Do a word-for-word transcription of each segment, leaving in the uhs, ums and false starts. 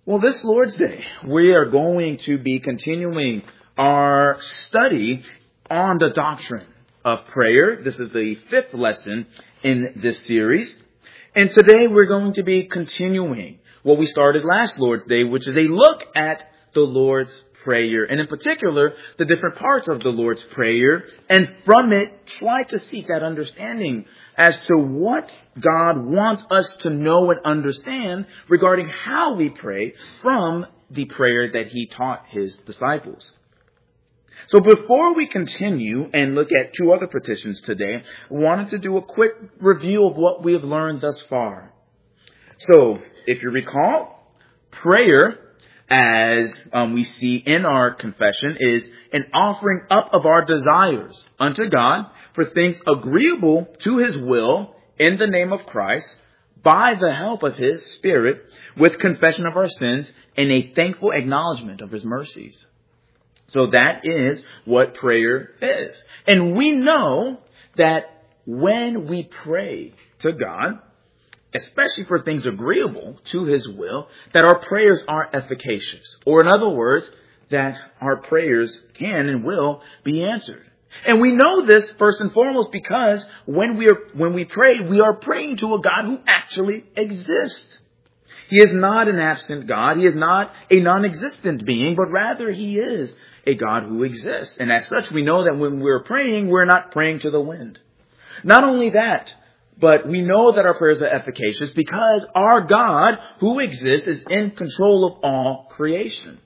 Well, this Lord's Day, we are going to be continuing our study on the doctrine of prayer. This is the fifth lesson in this series. And today we're going to be continuing what we started last Lord's Day, which is a look at the Lord's Prayer. And in particular, the different parts of the Lord's Prayer. And from it, try to seek that understanding as to what God wants us to know and understand regarding how we pray from the prayer that He taught His disciples. So before we continue and look at two other petitions today, I wanted to do a quick review of what we have learned thus far. So, if you recall, prayer, as um, we see in our confession, is an offering up of our desires unto God for things agreeable to His will in the name of Christ by the help of His Spirit with confession of our sins and a thankful acknowledgement of His mercies. So that is what prayer is. And we know that when we pray to God, especially for things agreeable to His will, that our prayers are efficacious. Or in other words, that our prayers can and will be answered. And we know this first and foremost because when we are, when we pray, we are praying to a God who actually exists. He is not an absent God. He is not a non-existent being, but rather He is a God who exists. And as such, we know that when we're praying, we're not praying to the wind. Not only that, but we know that our prayers are efficacious because our God who exists is in control of all creation.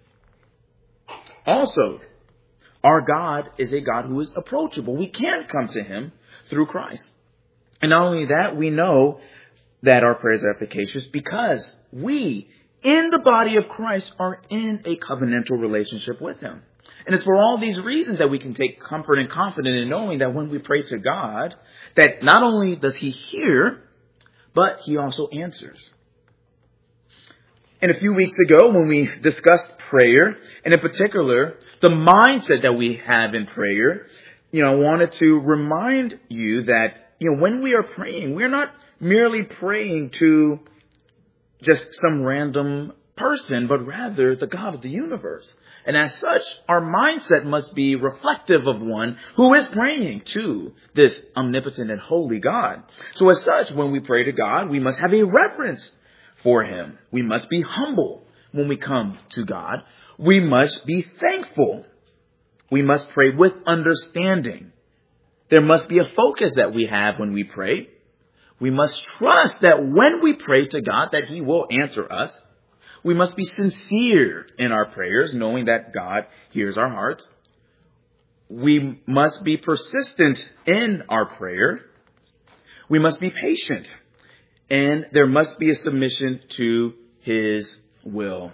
Also, our God is a God who is approachable. We can come to Him through Christ. And not only that, we know that our prayers are efficacious because we, in the body of Christ, are in a covenantal relationship with Him. And it's for all these reasons that we can take comfort and confidence in knowing that when we pray to God, that not only does He hear, but He also answers. And a few weeks ago, when we discussed prayer, and in particular, the mindset that we have in prayer, you know, I wanted to remind you that, you know, when we are praying, we're not merely praying to just some random person, but rather the God of the universe. And as such, our mindset must be reflective of one who is praying to this omnipotent and holy God. So as such, when we pray to God, we must have a reverence for Him. We must be humble when we come to God. We must be thankful. We must pray with understanding. There must be a focus that we have when we pray. We must trust that when we pray to God, that He will answer us. We must be sincere in our prayers, knowing that God hears our hearts. We must be persistent in our prayer. We must be patient. And there must be a submission to His will.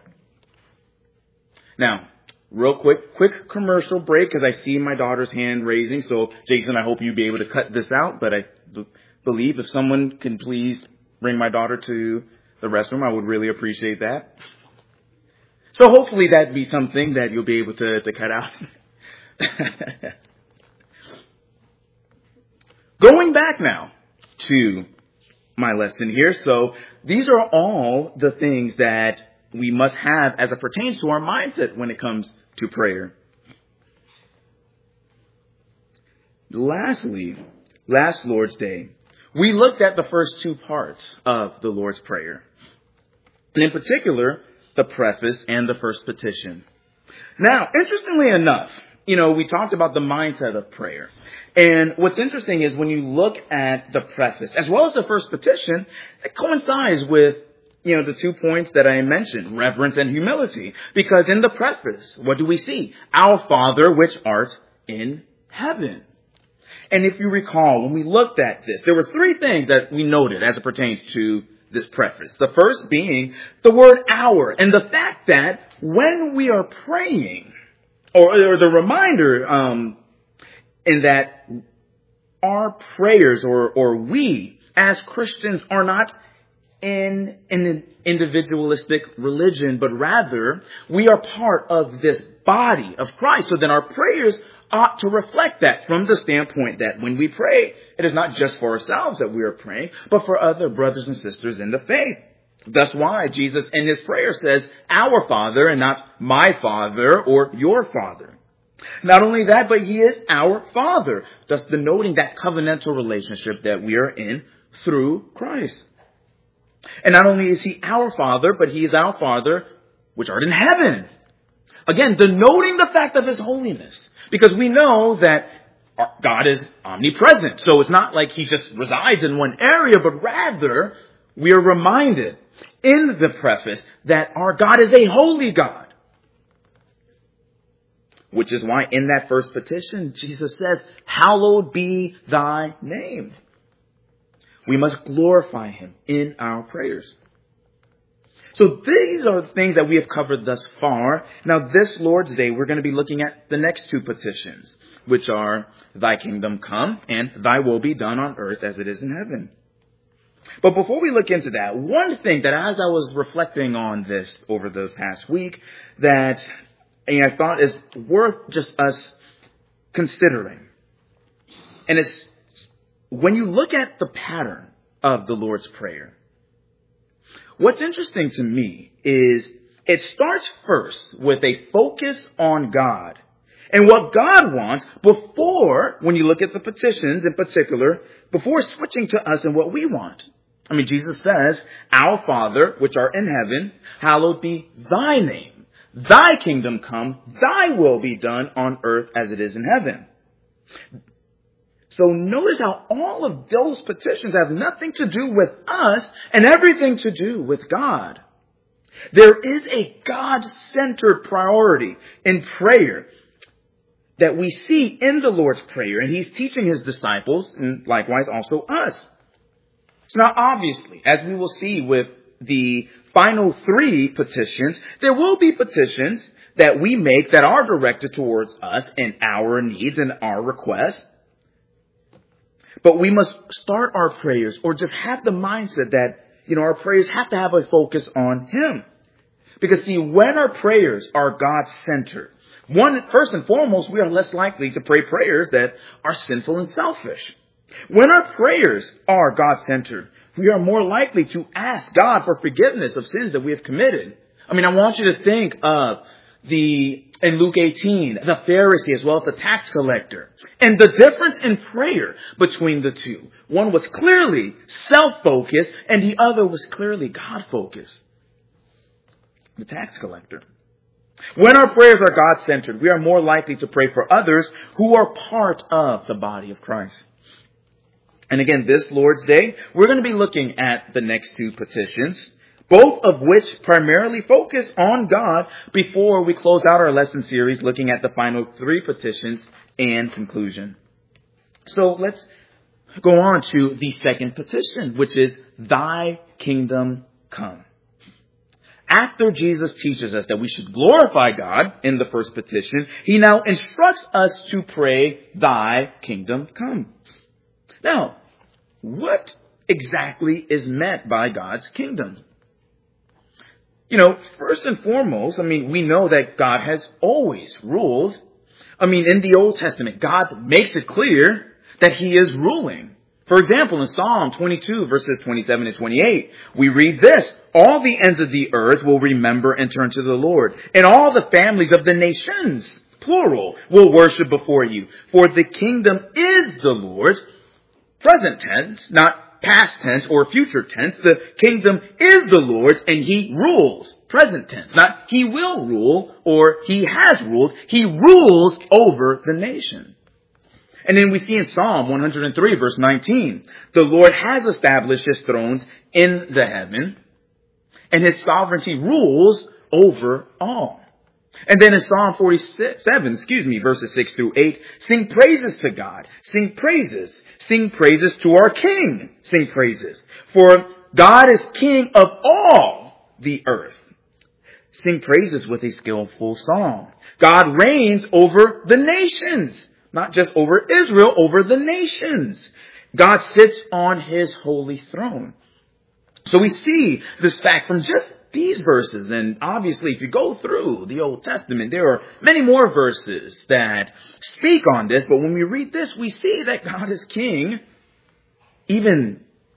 Now, real quick, quick commercial break because I see my daughter's hand raising. So, Jason, I hope you'll be able to cut this out. But I b- believe if someone can please bring my daughter to the restroom, I would really appreciate that. So hopefully that'd be something that you'll be able to, to cut out. Going back now to my lesson here. So these are all the things that we must have as it pertains to our mindset when it comes to prayer. Lastly, last Lord's Day, we looked at the first two parts of the Lord's Prayer. And in particular, the preface and the first petition. Now, interestingly enough, you know, we talked about the mindset of prayer. And what's interesting is when you look at the preface, as well as the first petition, it coincides with, you know, the two points that I mentioned, reverence and humility. Because in the preface, what do we see? Our Father, which art in heaven. And if you recall, when we looked at this, there were three things that we noted as it pertains to this preface. The first being the word our, and the fact that when we are praying, or, or the reminder um, in that our prayers or, or we as Christians are not in, in an individualistic religion, but rather we are part of this body of Christ. So then our prayers ought to reflect that from the standpoint that when we pray, it is not just for ourselves that we are praying, but for other brothers and sisters in the faith. That's why Jesus in his prayer says, our Father, and not my Father or your Father. Not only that, but he is our Father, thus denoting that covenantal relationship that we are in through Christ. And not only is he our Father, but he is our Father which art in heaven. Again, denoting the fact of his holiness. Because we know that God is omnipresent. So it's not like he just resides in one area, but rather we are reminded in the preface that our God is a holy God. Which is why in that first petition, Jesus says, hallowed be thy name. We must glorify him in our prayers. So these are the things that we have covered thus far. Now this Lord's Day, we're going to be looking at the next two petitions, which are thy kingdom come and thy will be done on earth as it is in heaven. But before we look into that, one thing that as I was reflecting on this over this past week, that and I thought is worth just us considering. And it's when you look at the pattern of the Lord's Prayer, what's interesting to me is it starts first with a focus on God and what God wants before, when you look at the petitions in particular, before switching to us and what we want. I mean, Jesus says, our Father, which art in heaven, hallowed be thy name. Thy kingdom come, thy will be done on earth as it is in heaven. So notice how all of those petitions have nothing to do with us and everything to do with God. There is a God-centered priority in prayer that we see in the Lord's Prayer, and he's teaching his disciples and likewise also us. So now obviously, as we will see with the final three petitions, there will be petitions that we make that are directed towards us and our needs and our requests. But we must start our prayers or just have the mindset that, you know, our prayers have to have a focus on him. Because see, when our prayers are God-centered, one, first and foremost, we are less likely to pray prayers that are sinful and selfish. When our prayers are God-centered, we are more likely to ask God for forgiveness of sins that we have committed. I mean, I want you to think of the, in Luke eighteen, the Pharisee as well as the tax collector. And the difference in prayer between the two. One was clearly self-focused and the other was clearly God-focused. The tax collector. When our prayers are God-centered, we are more likely to pray for others who are part of the body of Christ. And again, this Lord's Day, we're going to be looking at the next two petitions, both of which primarily focus on God before we close out our lesson series looking at the final three petitions and conclusion. So let's go on to the second petition, which is thy kingdom come. After Jesus teaches us that we should glorify God in the first petition, he now instructs us to pray, thy kingdom come. Now, what exactly is meant by God's kingdom? You know, first and foremost, I mean, we know that God has always ruled. I mean, in the Old Testament, God makes it clear that he is ruling. For example, in Psalm twenty-two, verses twenty-seven and twenty-eight, we read this: all the ends of the earth will remember and turn to the Lord, and all the families of the nations, plural, will worship before you. For the kingdom is the Lord's. Present tense, not past tense or future tense. The kingdom is the Lord's and he rules. Present tense, not he will rule or he has ruled. He rules over the nation. And then we see in Psalm one hundred three, verse nineteen, the Lord has established his thrones in the heaven and his sovereignty rules over all. And then in Psalm forty-seven, excuse me, verses six through eight, sing praises to God. Sing praises. Sing praises to our King. Sing praises. For God is King of all the earth. Sing praises with a skillful song. God reigns over the nations. Not just over Israel, over the nations. God sits on his holy throne. So we see this fact from just these verses. And obviously, if you go through the Old Testament, there are many more verses that speak on this. But when we read this, we see that God is king, even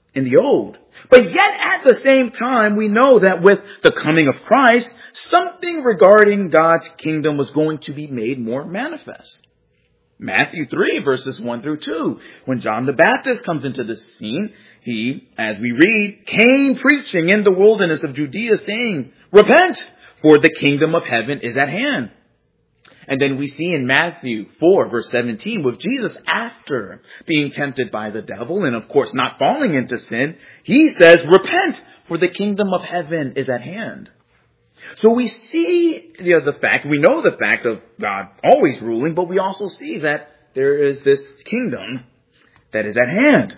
in the old. But yet at the same time, we know that with the coming of Christ, something regarding God's kingdom was going to be made more manifest. Matthew three, verses one through two. When John the Baptist comes into the scene, he, as we read, came preaching in the wilderness of Judea, saying, "Repent, for the kingdom of heaven is at hand." And then we see in Matthew four, verse seventeen, with Jesus after being tempted by the devil and, of course, not falling into sin, he says, "Repent, for the kingdom of heaven is at hand." So we see you know, the fact, we know the fact of God always ruling, but we also see that there is this kingdom that is at hand.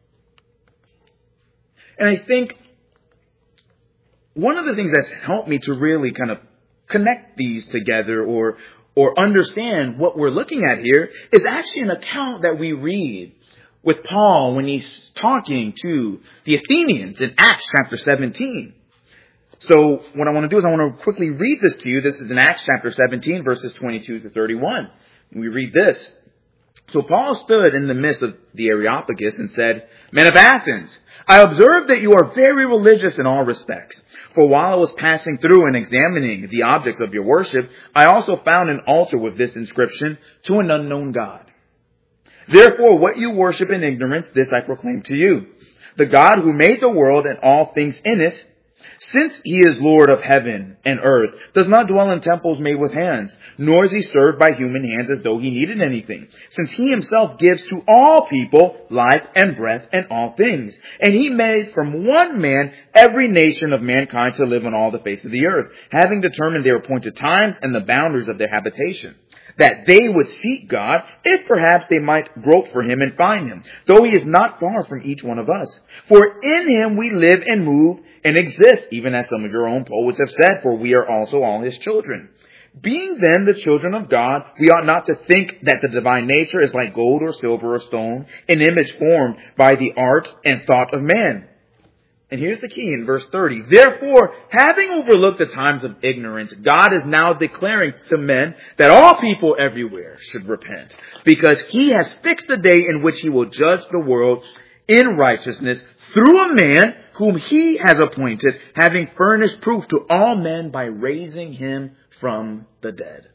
And I think one of the things that's helped me to really kind of connect these together or or understand what we're looking at here is actually an account that we read with Paul when he's talking to the Athenians in Acts chapter seventeen. So what I want to do is I want to quickly read this to you. This is in Acts chapter seventeen, verses twenty-two to thirty-one. We read this. So Paul stood in the midst of the Areopagus and said, "Men of Athens, I observe that you are very religious in all respects. For while I was passing through and examining the objects of your worship, I also found an altar with this inscription, 'To an unknown God.' Therefore, what you worship in ignorance, this I proclaim to you. The God who made the world and all things in it, since he is Lord of heaven and earth, does not dwell in temples made with hands, nor is he served by human hands as though he needed anything, since he himself gives to all people life and breath and all things. And he made from one man every nation of mankind to live on all the face of the earth, having determined their appointed times and the boundaries of their habitation, that they would seek God, if perhaps they might grope for him and find him, though he is not far from each one of us. For in him we live and move and exist, even as some of your own poets have said, for we are also all his children. Being then the children of God, we ought not to think that the divine nature is like gold or silver or stone, an image formed by the art and thought of man." And here's the key in verse thirty. "Therefore, having overlooked the times of ignorance, God is now declaring to men that all people everywhere should repent, because he has fixed the day in which he will judge the world in righteousness through a man whom he has appointed, having furnished proof to all men by raising him from the dead."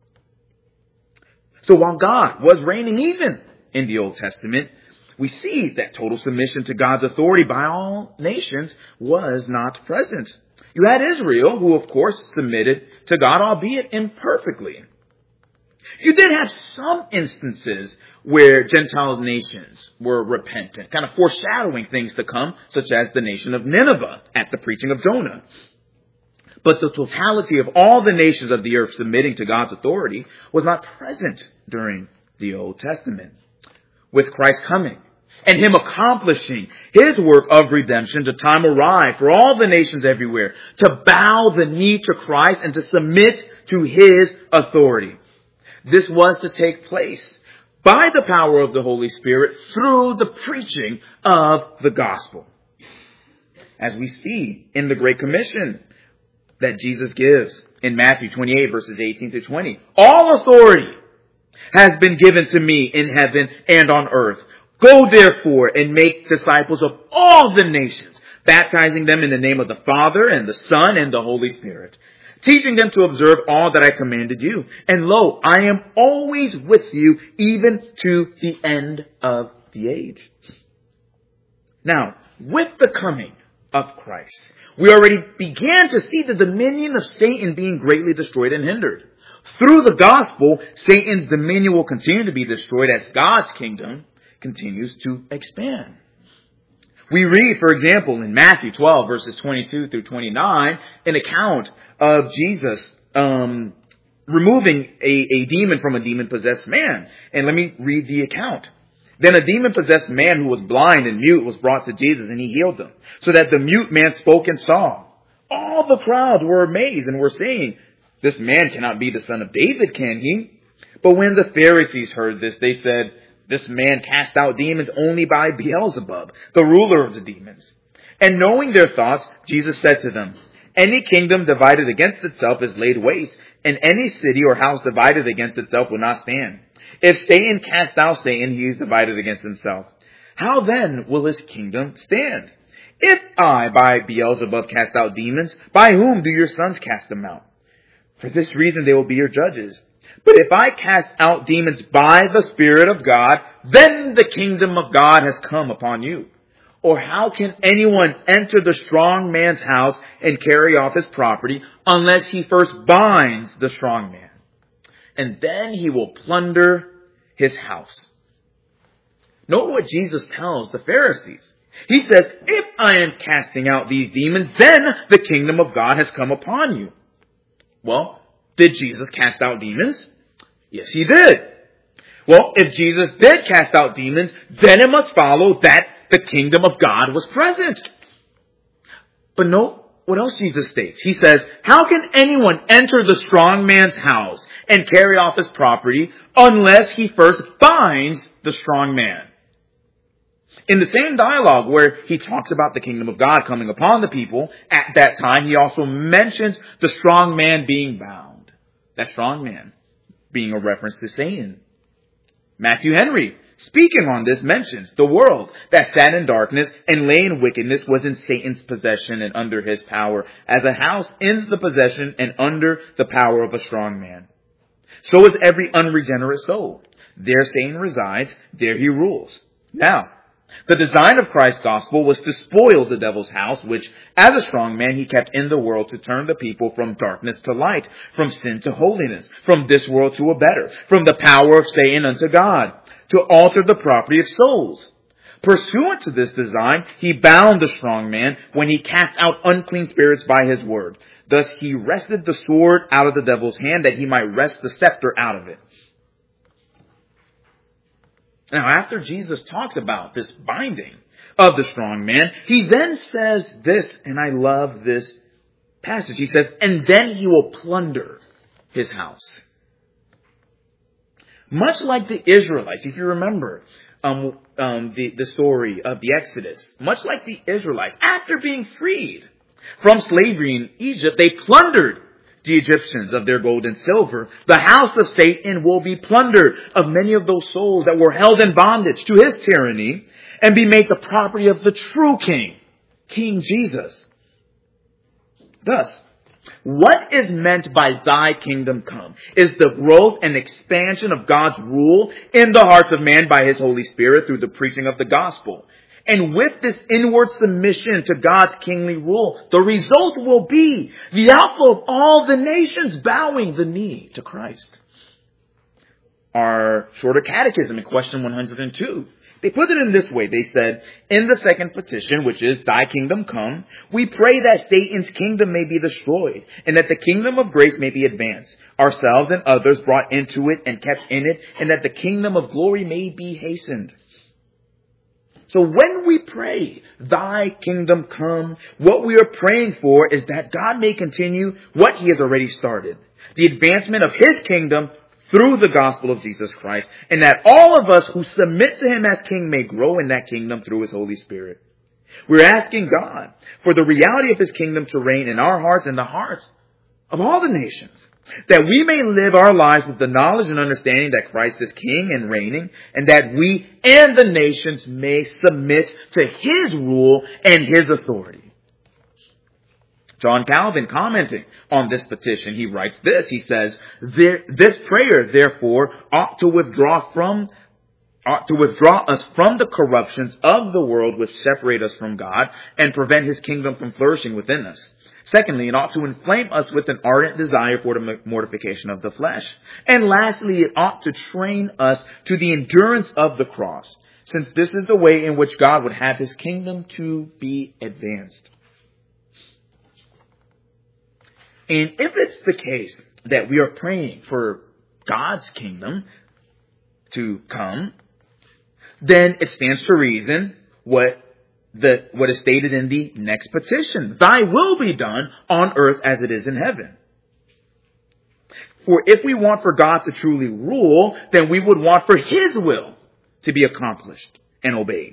So while God was reigning even in the Old Testament, we see that total submission to God's authority by all nations was not present. You had Israel, who of course submitted to God, albeit imperfectly. You did have some instances where Gentile nations were repentant, kind of foreshadowing things to come, such as the nation of Nineveh at the preaching of Jonah. But the totality of all the nations of the earth submitting to God's authority was not present during the Old Testament. With Christ's coming and him accomplishing his work of redemption, the time arrived for all the nations everywhere to bow the knee to Christ and to submit to his authority. This was to take place by the power of the Holy Spirit through the preaching of the gospel. As we see in the Great Commission that Jesus gives in Matthew twenty-eight, verses eighteen to twenty. "All authority has been given to me in heaven and on earth. Go therefore and make disciples of all the nations, baptizing them in the name of the Father and the Son and the Holy Spirit, teaching them to observe all that I commanded you. And lo, I am always with you, even to the end of the age." Now, with the coming of Christ, we already began to see the dominion of Satan being greatly destroyed and hindered. Through the gospel, Satan's dominion will continue to be destroyed as God's kingdom continues to expand. We read, for example, in Matthew twelve, verses twenty-two through twenty-nine, an account of Jesus um, removing a, a demon from a demon-possessed man. And let me read the account. "Then a demon-possessed man who was blind and mute was brought to Jesus, and he healed him, so that the mute man spoke and saw. All the crowds were amazed and were saying, 'This man cannot be the son of David, can he?' But when the Pharisees heard this, they said, 'This man cast out demons only by Beelzebub, the ruler of the demons.' And knowing their thoughts, Jesus said to them, 'Any kingdom divided against itself is laid waste, and any city or house divided against itself will not stand. If Satan cast out Satan, he is divided against himself. how then will his kingdom stand? If I by Beelzebub cast out demons, by whom do your sons cast them out? For this reason they will be your judges. But if I cast out demons by the Spirit of God, then the kingdom of God has come upon you. Or how can anyone enter the strong man's house and carry off his property unless he first binds the strong man? And then he will plunder his house. Note what Jesus tells the Pharisees. He says, if I am casting out these demons, then the kingdom of God has come upon you. Well, did Jesus cast out demons? Yes, he did. Well, if Jesus did cast out demons, then it must follow that the kingdom of God was present. But note what else Jesus states. He says, how can anyone enter the strong man's house and carry off his property unless he first binds the strong man? In the same dialogue where he talks about the kingdom of God coming upon the people, at that time he also mentions the strong man being bound. That strong man being a reference to Satan. Matthew Henry, speaking on this, mentions the world that sat in darkness and lay in wickedness was in Satan's possession and under his power, as a house in the possession and under the power of a strong man. So is every unregenerate soul. There Satan resides, there he rules. Now, the design of Christ's gospel was to spoil the devil's house, which, as a strong man, he kept in the world to turn the people from darkness to light, from sin to holiness, from this world to a better, from the power of Satan unto God, to alter the property of souls. Pursuant to this design, he bound the strong man when he cast out unclean spirits by his word. Thus he wrested the sword out of the devil's hand that he might wrest the scepter out of it. Now, after Jesus talks about this binding of the strong man, he then says this, and I love this passage. He says, and then he will plunder his house. Much like the Israelites, if you remember um, um, the, the story of the Exodus, much like the Israelites, after being freed from slavery in Egypt, they plundered the Egyptians of their gold and silver. The house of Satan will be plundered of many of those souls that were held in bondage to his tyranny and be made the property of the true king, King Jesus. Thus, what is meant by thy kingdom come is the growth and expansion of God's rule in the hearts of man by his Holy Spirit through the preaching of the gospel. And with this inward submission to God's kingly rule, the result will be the outflow of all the nations bowing the knee to Christ. Our shorter catechism in question one hundred two, they put it in this way. They said, in the second petition, which is, thy kingdom come, we pray that Satan's kingdom may be destroyed, and that the kingdom of grace may be advanced, ourselves and others brought into it and kept in it, and that the kingdom of glory may be hastened. So when we pray, thy kingdom come, what we are praying for is that God may continue what he has already started. The advancement of his kingdom through the gospel of Jesus Christ. And that all of us who submit to him as king may grow in that kingdom through his Holy Spirit. We're asking God for the reality of his kingdom to reign in our hearts and the hearts of all the nations. That we may live our lives with the knowledge and understanding that Christ is king and reigning, and that we and the nations may submit to his rule and his authority. John Calvin, commenting on this petition, he writes this. He says, this prayer, therefore, ought to withdraw from ought to withdraw us from the corruptions of the world which separate us from God and prevent his kingdom from flourishing within us. Secondly, it ought to inflame us with an ardent desire for the mortification of the flesh. And lastly, it ought to train us to the endurance of the cross, since this is the way in which God would have his kingdom to be advanced. And if it's the case that we are praying for God's kingdom to come, then it stands to reason what The, what is stated in the next petition. Thy will be done on earth as it is in heaven. For if we want for God to truly rule, then we would want for his will to be accomplished and obeyed.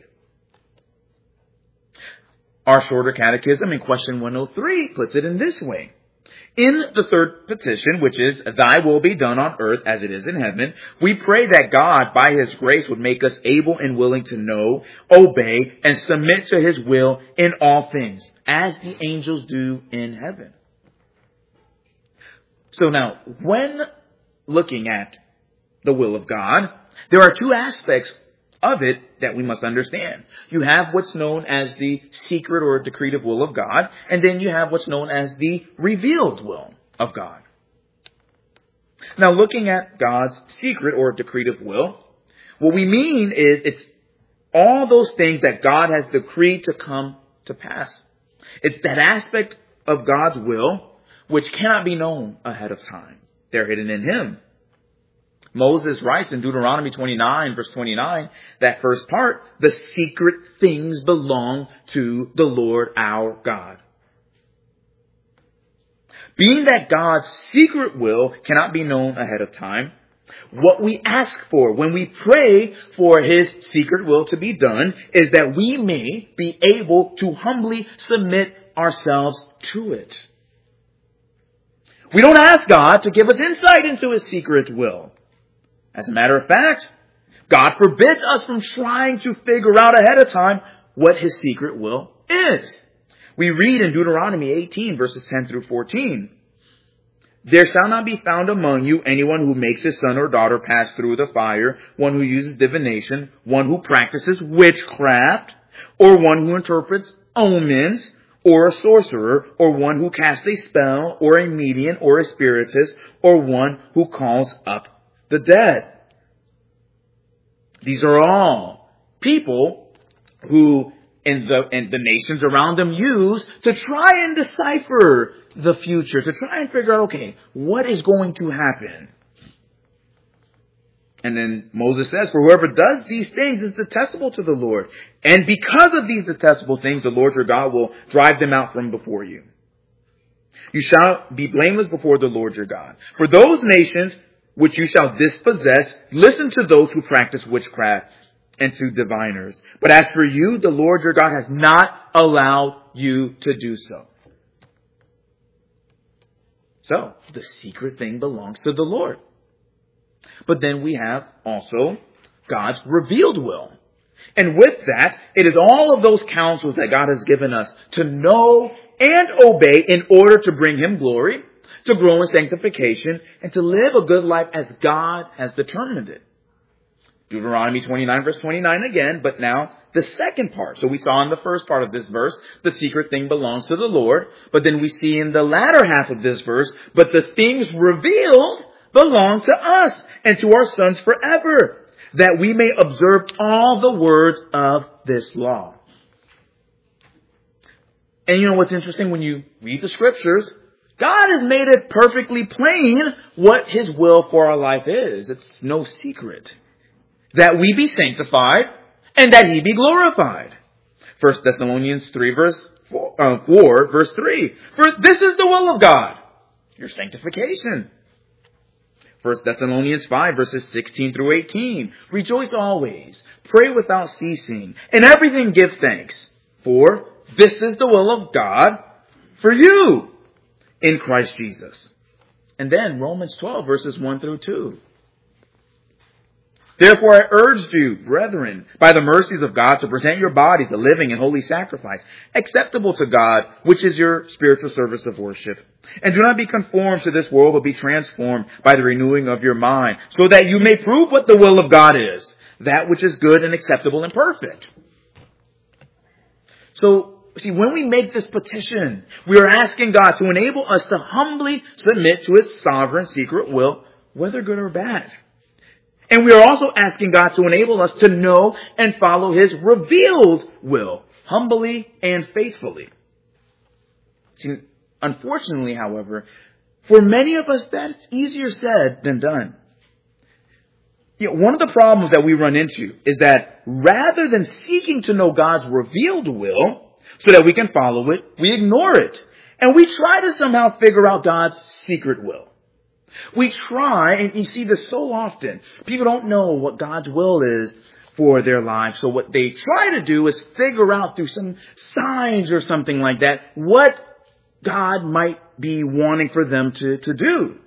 Our shorter catechism in question one oh three puts it in this way. In the third petition, which is, thy will be done on earth as it is in heaven, we pray that God, by his grace, would make us able and willing to know, obey, and submit to his will in all things, as the angels do in heaven. So now, when looking at the will of God, there are two aspects of it that we must understand. You have what's known as the secret or decretive will of God, and then you have what's known as the revealed will of God. Now, looking at God's secret or decretive will, what we mean is it's all those things that God has decreed to come to pass. It's that aspect of God's will which cannot be known ahead of time. They're hidden in him. Moses writes in Deuteronomy twenty-nine, verse twenty-nine, that first part, the secret things belong to the Lord our God. Being that God's secret will cannot be known ahead of time, what we ask for when we pray for his secret will to be done is that we may be able to humbly submit ourselves to it. We don't ask God to give us insight into his secret will. As a matter of fact, God forbids us from trying to figure out ahead of time what his secret will is. We read in Deuteronomy eighteen, verses ten through fourteen, there shall not be found among you anyone who makes his son or daughter pass through the fire, one who uses divination, one who practices witchcraft, or one who interprets omens, or a sorcerer, or one who casts a spell, or a medium, or a spiritist, or one who calls up the dead. These are all people who in the, in the nations around them use to try and decipher the future, to try and figure out, okay, what is going to happen? And then Moses says, for whoever does these things is detestable to the Lord. And because of these detestable things, the Lord your God will drive them out from before you. You shall be blameless before the Lord your God. For those nations which you shall dispossess, listen to those who practice witchcraft and to diviners. But as for you, the Lord your God has not allowed you to do so. So, the secret thing belongs to the Lord. But then we have also God's revealed will. And with that, it is all of those counsels that God has given us to know and obey in order to bring him glory, to grow in sanctification, and to live a good life as God has determined it. Deuteronomy twenty-nine, verse twenty-nine again, but now the second part. So we saw in the first part of this verse, the secret thing belongs to the Lord. But then we see in the latter half of this verse, but the things revealed belong to us and to our sons forever, that we may observe all the words of this law. And you know what's interesting? When you read the scriptures, God has made it perfectly plain what his will for our life is. It's no secret. That we be sanctified and that he be glorified. First Thessalonians three, verse four, uh, four, verse three. For this is the will of God, your sanctification. First Thessalonians five, verses sixteen through eighteen. Rejoice always, pray without ceasing, in everything give thanks. For this is the will of God for you in Christ Jesus. And then Romans twelve, verses one through two. Therefore I urge you, brethren, by the mercies of God, to present your bodies a living and holy sacrifice, acceptable to God, which is your spiritual service of worship. And do not be conformed to this world, but be transformed by the renewing of your mind, so that you may prove what the will of God is, that which is good and acceptable and perfect. So, see, when we make this petition, we are asking God to enable us to humbly submit to his sovereign secret will, whether good or bad. And we are also asking God to enable us to know and follow his revealed will, humbly and faithfully. See, unfortunately, however, for many of us, that's easier said than done. You know, one of the problems that we run into is that rather than seeking to know God's revealed will so that we can follow it, we ignore it. And we try to somehow figure out God's secret will. We try, and you see this so often. People don't know what God's will is for their lives. So what they try to do is figure out through some signs or something like that what God might be wanting for them to, to do.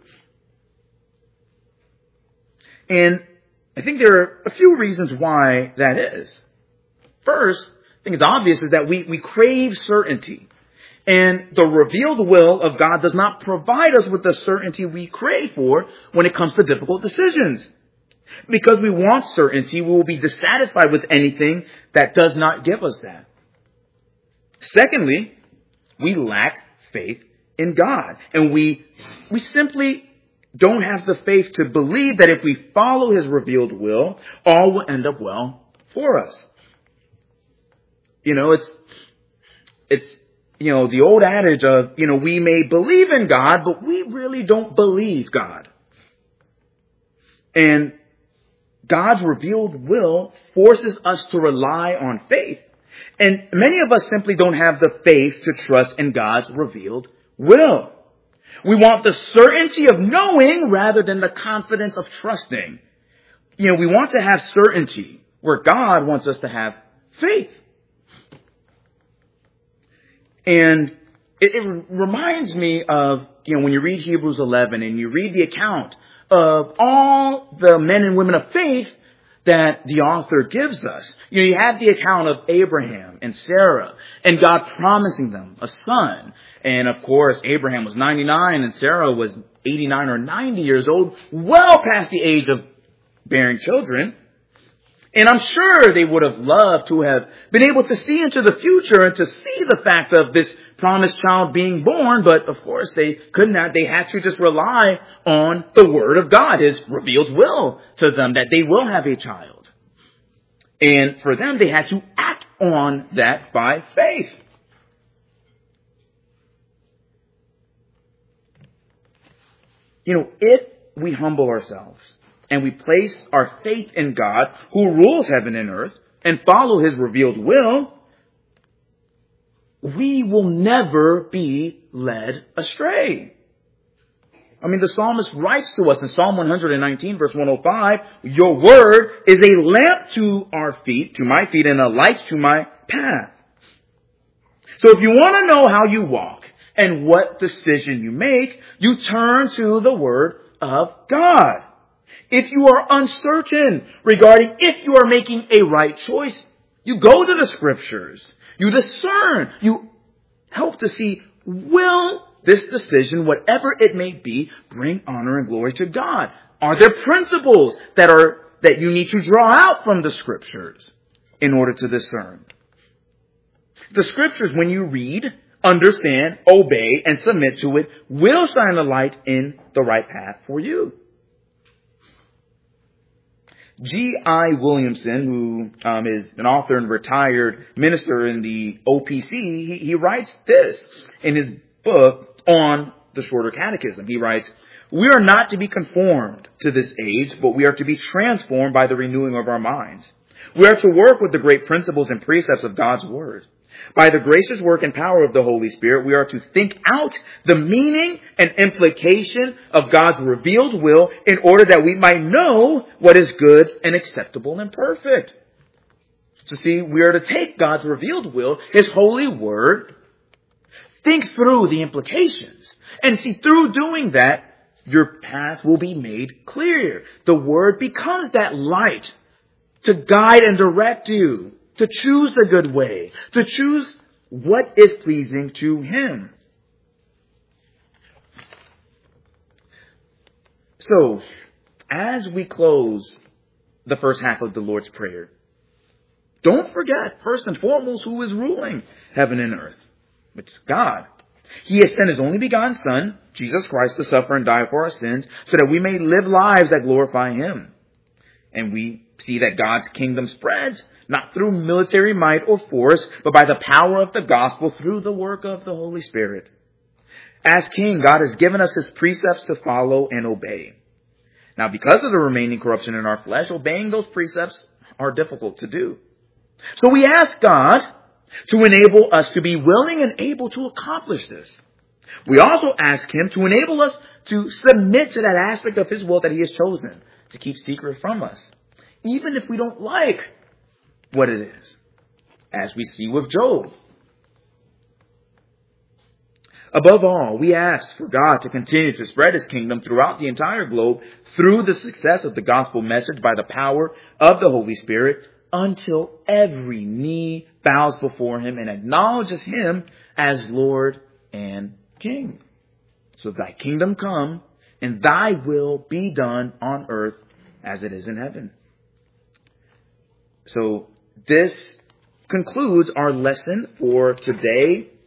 And I think there are a few reasons why that is. First, I think it's obvious is that we, we crave certainty. And the revealed will of God does not provide us with the certainty we crave for when it comes to difficult decisions. Because we want certainty, we will be dissatisfied with anything that does not give us that. Secondly, we lack faith in God. And we, we simply don't have the faith to believe that if we follow His revealed will, all will end up well for us. You know, it's, it's, you know, the old adage of, you know, we may believe in God, but we really don't believe God. And God's revealed will forces us to rely on faith. And many of us simply don't have the faith to trust in God's revealed will. We want the certainty of knowing rather than the confidence of trusting. You know, we want to have certainty where God wants us to have faith. And it, it reminds me of, you know, when you read Hebrews eleven and you read the account of all the men and women of faith that the author gives us. You know, you have the account of Abraham and Sarah and God promising them a son. And of course, Abraham was ninety-nine and Sarah was eighty-nine or ninety years old, well past the age of bearing children. And I'm sure they would have loved to have been able to see into the future and to see the fact of this promised child being born. But of course, they could not. They had to just rely on the word of God, His revealed will to them that they will have a child. And for them, they had to act on that by faith. You know, if we humble ourselves and we place our faith in God, who rules heaven and earth, and follow His revealed will, we will never be led astray. I mean, the psalmist writes to us in Psalm one nineteen, verse one oh five, your word is a lamp to our feet, to my feet, and a light to my path. So if you want to know how you walk and what decision you make, you turn to the word of God. If you are uncertain regarding if you are making a right choice, you go to the scriptures. You discern. You help to see, will this decision, whatever it may be, bring honor and glory to God? Are there principles that are that you need to draw out from the scriptures in order to discern? The scriptures, when you read, understand, obey, and submit to it, will shine a light in the right path for you. G I Williamson, who um, is an author and retired minister in the O P C, he, he writes this in his book on the Shorter Catechism. He writes, we are not to be conformed to this age, but we are to be transformed by the renewing of our minds. We are to work with the great principles and precepts of God's Word. By the gracious work and power of the Holy Spirit, we are to think out the meaning and implication of God's revealed will in order that we might know what is good and acceptable and perfect. So see, we are to take God's revealed will, His holy word, think through the implications. And see, through doing that, your path will be made clear. The word becomes that light to guide and direct you, to choose the good way, to choose what is pleasing to Him. So, as we close the first half of the Lord's Prayer, don't forget, first and foremost, who is ruling heaven and earth. It's God. He has sent His only begotten Son, Jesus Christ, to suffer and die for our sins, so that we may live lives that glorify Him. And we see that God's kingdom spreads not through military might or force, but by the power of the gospel through the work of the Holy Spirit. As King, God has given us His precepts to follow and obey. Now, because of the remaining corruption in our flesh, obeying those precepts are difficult to do. So we ask God to enable us to be willing and able to accomplish this. We also ask Him to enable us to submit to that aspect of His will that He has chosen to keep secret from us, even if we don't like what it is, as we see with Job. Above all, we ask for God to continue to spread His kingdom throughout the entire globe through the success of the gospel message by the power of the Holy Spirit until every knee bows before Him and acknowledges Him as Lord and King. So thy kingdom come and thy will be done on earth as it is in heaven. So this concludes our lesson for today.